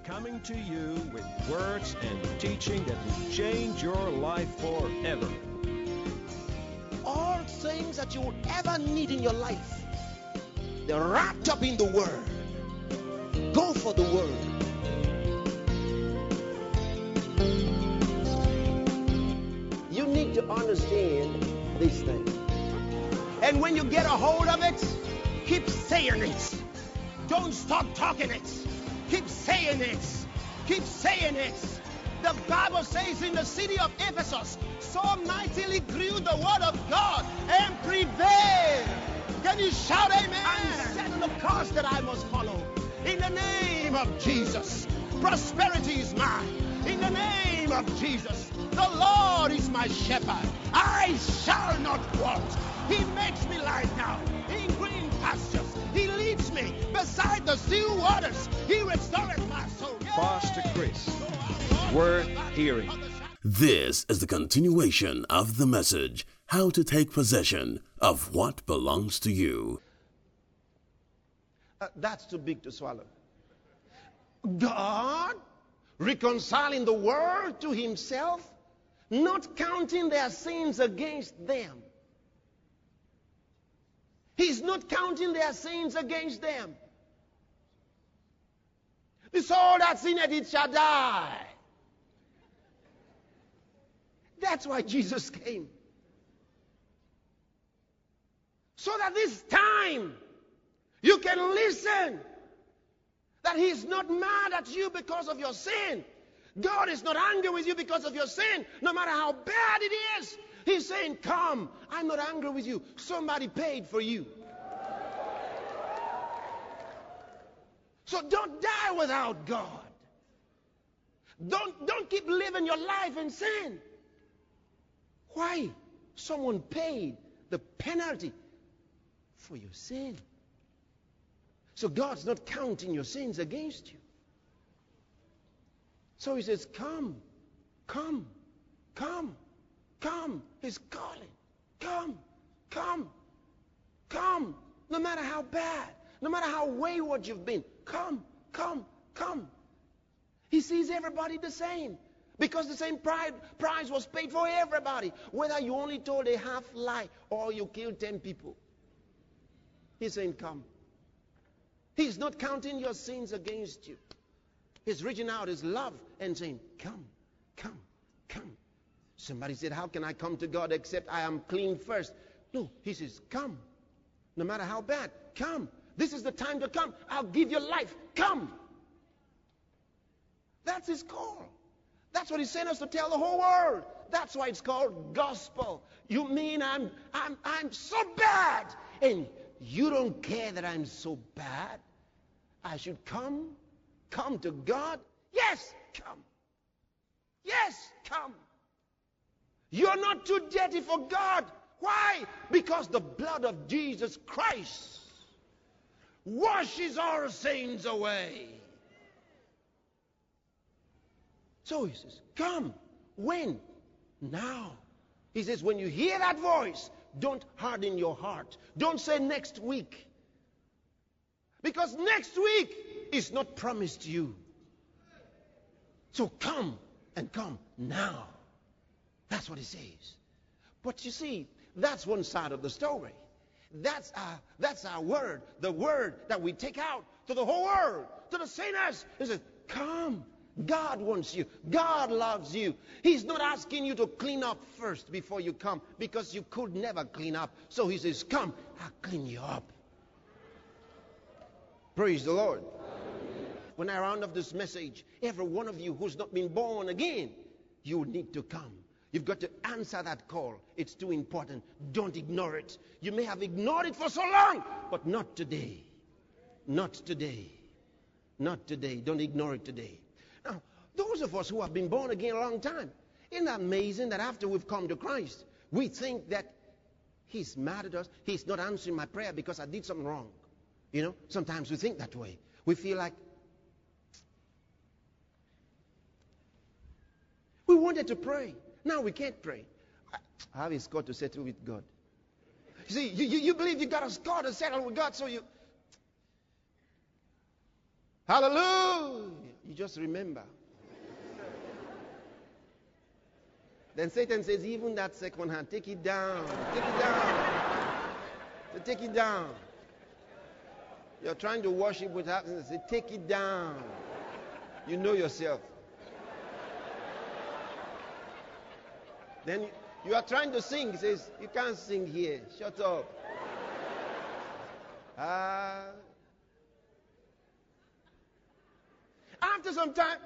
coming to you with words and teaching that will change your life forever. All things that you would ever need in your life, they're wrapped up in the Word. Go for the Word. You need to understand these things. And when you get a hold of it, keep saying it. Don't stop talking it. Keep saying it. Keep saying it. The Bible says in the city of Ephesus, so mightily grew the word of God and prevailed. Can you shout amen? I'm setting the course that I must follow. In the name of Jesus, prosperity is mine. In the name of Jesus, the Lord is my shepherd. I shall not want. He makes me lie down in green pastures. He leads me beside the still waters. He restoreth my soul. Pastor Chris, worth hearing. This is the continuation of the message, How to Take Possession of What Belongs to You. That's too big to swallow. God reconciling the world to himself, not counting their sins against them. He's not counting their sins against them. The soul that's in it shall die. That's why Jesus came. So that this time you can listen. That he's not mad at you because of your sin. God is not angry with you because of your sin, no matter how bad it is. He's saying, come, I'm not angry with you. Somebody paid for you. So don't die without God. Don't keep living your life in sin. Why? Someone paid the penalty for your sin. So God's not counting your sins against you. So he says, come, come, come, come. He's calling. Come, come, come. No matter how bad, no matter how wayward you've been, come, come, come. He sees everybody the same. Because the same price was paid for everybody. Whether you only told a half lie or you killed 10 people. He's saying, come. He's not counting your sins against you. He's reaching out his love and saying, come, come, come. Somebody said, how can I come to God except I am clean first? No, he says, come. No matter how bad, come. This is the time to come. I'll give you life. Come. That's his call. That's what he sent us to tell the whole world. That's why it's called gospel. You mean I'm so bad, and you don't care that I'm so bad? I should come to God? Yes, come. Yes, come. You're not too dirty for God. Why? Because the blood of Jesus Christ washes our sins away. So he says, come. When? Now. He says, when you hear that voice, don't harden your heart. Don't say next week. Because next week is not promised to you. So come, and come now. That's what he says. But you see, that's one side of the story. That's our word, the word that we take out to the whole world, to the sinners. He says, come. God wants you. God loves you. He's not asking you to clean up first before you come, because you could never clean up. So he says, come, I'll clean you up. Praise the Lord. When I round up this message, every one of you who's not been born again, you need to come. You've got to answer that call. It's too important. Don't ignore it. You may have ignored it for so long, but not today. Not today. Not today. Don't ignore it today. Now, those of us who have been born again a long time, isn't that amazing that after we've come to Christ, we think that he's mad at us. He's not answering my prayer because I did something wrong. You know, sometimes we think that way. We feel like we wanted to pray. Now we can't pray. I have a score to settle with God. You see, you believe you got a score to settle with God, so you... Hallelujah! You just remember. Then Satan says, even that second hand, take it down. Take it down. So take it down. You're trying to worship with happiness. Say, take it down. You know yourself. Then you are trying to sing. He says, you can't sing here. Shut up. After some time,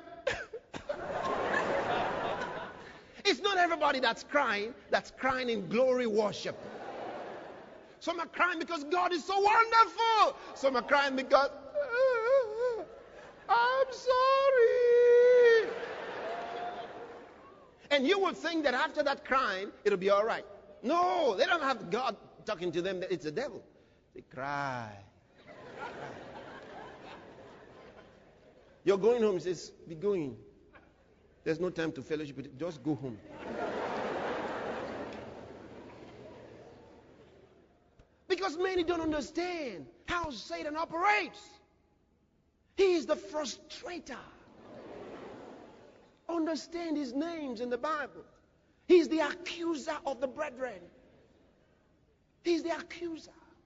it's not everybody that's crying in glory worship. Some are crying because God is so wonderful. Some are crying because, I'm sorry. And you will think that after that crying, it'll be all right. No, they don't have God talking to them that it's the devil. They cry. You're going home. He says, be going. There's no time to fellowship with it. Just go home. Because many don't understand how Satan operates. He is the frustrator. Understand his names in the Bible. He's the accuser of the brethren. He's the accuser.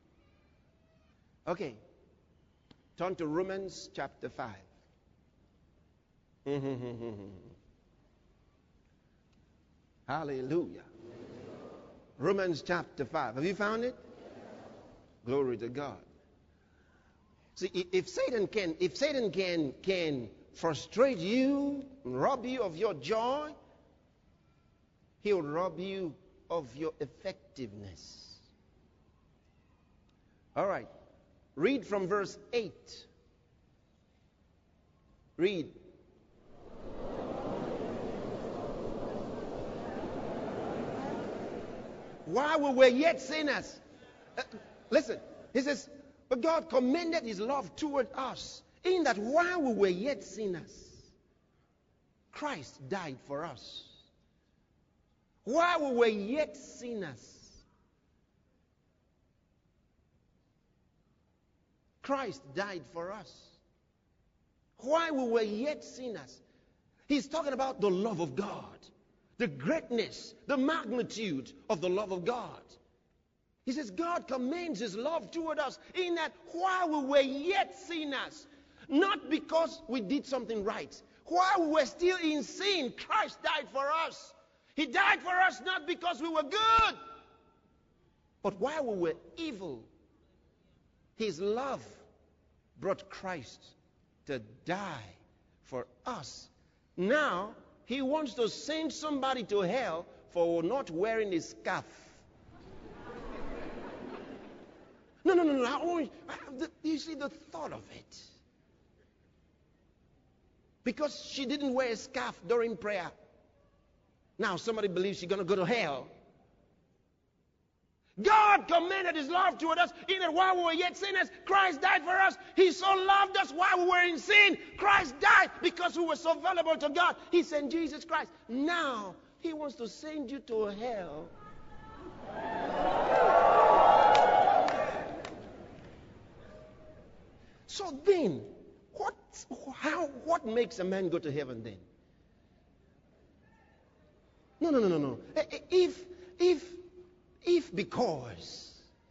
Okay. Turn to Romans chapter 5. Hallelujah. Romans chapter 5. Have you found it? Glory to God. See, if Satan can frustrate you, rob you of your joy, he'll rob you of your effectiveness. All right. Read from verse 8. Read. While we were yet sinners. Listen, he says, but God commended his love toward us, in that while we were yet sinners, Christ died for us. While we were yet sinners, Christ died for us. While we were yet sinners. He's talking about the love of God, the greatness, the magnitude of the love of God. He says God commends his love toward us in that while we were yet sinners, not because we did something right, while we were still in sin, Christ died for us. He died for us not because we were good, but while we were evil, his love brought Christ to die for us. Now, he wants to send somebody to hell for not wearing a scarf. No. You see the thought of it. Because she didn't wear a scarf during prayer. Now somebody believes she's going to go to hell. God commended his love toward us in that while we were yet sinners, Christ died for us. He so loved us while we were in sin. Christ died because we were so valuable to God. He sent Jesus Christ. Now, he wants to send you to hell. So then, what makes a man go to heaven then? No. If because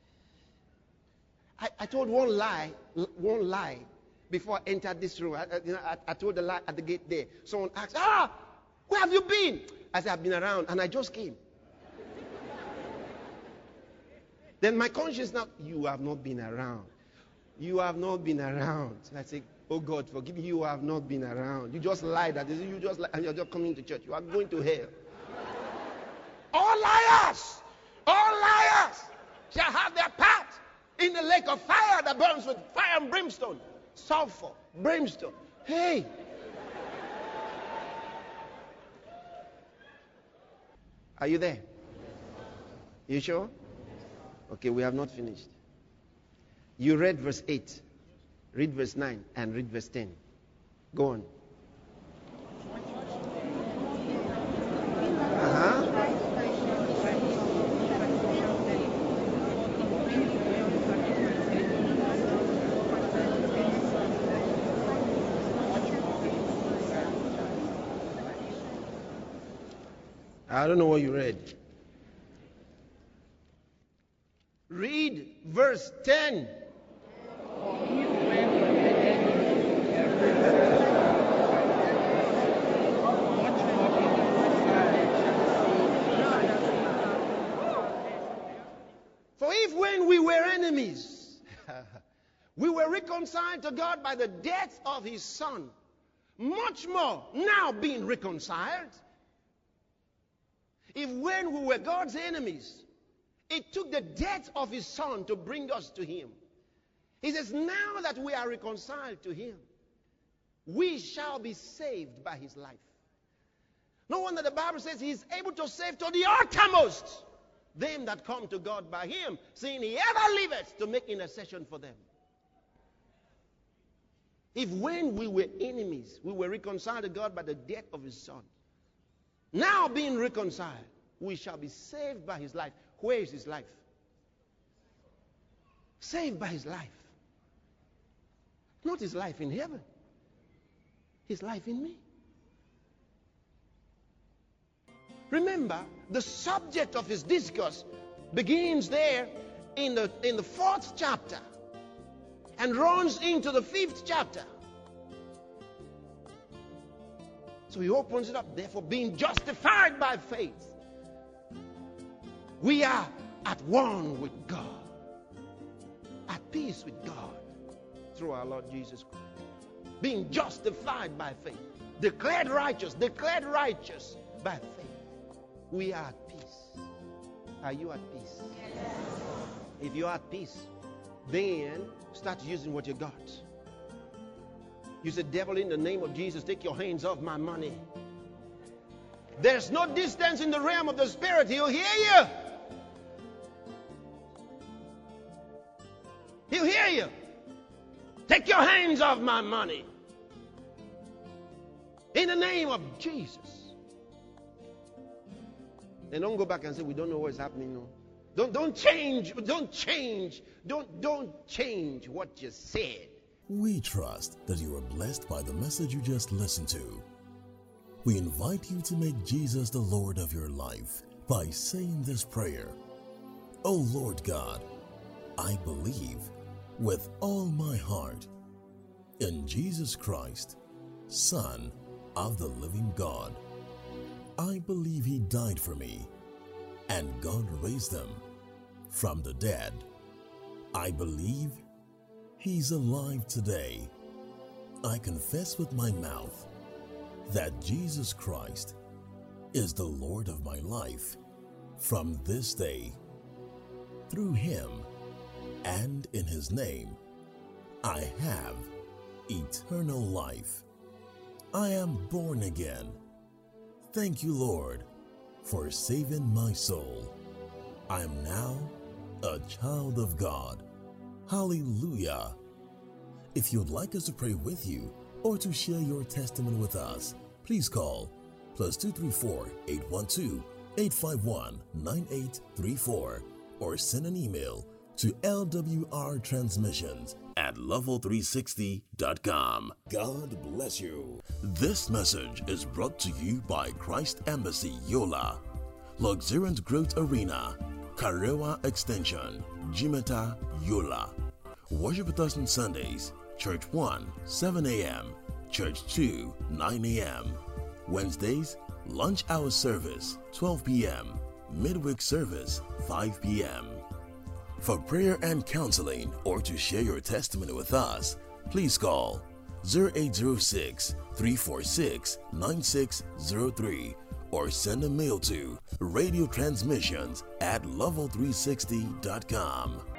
I told one lie before I entered this room. I told the lie at the gate there. Someone asked, where have you been? I said, I've been around and I just came. Then my conscience now, you have not been around. You have not been around. So I say, oh God, forgive me, you have not been around. You just lied. You just lied, and you're just coming to church. You are going to hell. All liars shall have their part in the lake of fire that burns with fire and brimstone. Sulfur, brimstone. Hey. Are you there? You sure? Okay, we have not finished. You read verse 8. Read verse 9 and read verse 10. Go on. I don't know what you read. Read verse 10. For if when we were enemies, we were reconciled to God by the death of his Son, much more now being reconciled. If when we were God's enemies, it took the death of his Son to bring us to him. He says, now that we are reconciled to him, we shall be saved by his life. No wonder the Bible says he is able to save to the uttermost them that come to God by him, seeing he ever liveth to make intercession for them. If when we were enemies, we were reconciled to God by the death of his Son, now being reconciled, we shall be saved by his life. Where is his life? Saved by his life. Not his life in heaven. His life in me. Remember, the subject of his discourse begins there in the 4th chapter and runs into the 5th chapter. So he opens it up. Therefore, being justified by faith, we are at one with God, at peace with God through our Lord Jesus Christ. Being justified by faith, declared righteous by faith. We are at peace. Are you at peace? Yes. If you're at peace, then start using what you got. You say, devil, in the name of Jesus, take your hands off my money. There's no distance in the realm of the Spirit. He'll hear you. He'll hear you. Take your hands off my money. In the name of Jesus. And don't go back and say, we don't know what's happening. No. Don't change what you said. We trust that you are blessed by the message you just listened to. We invite you to make Jesus the Lord of your life by saying this prayer. Oh Lord God, I believe with all my heart in Jesus Christ, Son of the living God. I believe he died for me, and God raised him from the dead. I believe he's alive today. I confess with my mouth that Jesus Christ is the Lord of my life from this day. Through him and in his name, I have eternal life. I am born again. Thank you, Lord, for saving my soul. I am now a child of God. Hallelujah. If you'd like us to pray with you or to share your testimony with us, please call +234 812 851 9834 or send an email to lwrtransmissions@level360.com. God bless you. This message is brought to you by Christ Embassy Yola, Luxuriant Growth Arena, Karewa Extension, Jimeta, Yola. Worship with us on Sundays, Church 1, 7 a.m., Church 2, 9 a.m. Wednesdays, lunch hour service, 12 p.m., midweek service, 5 p.m. For prayer and counseling or to share your testimony with us, please call 0806-346-9603 or send a mail to radiotransmissions@level360.com.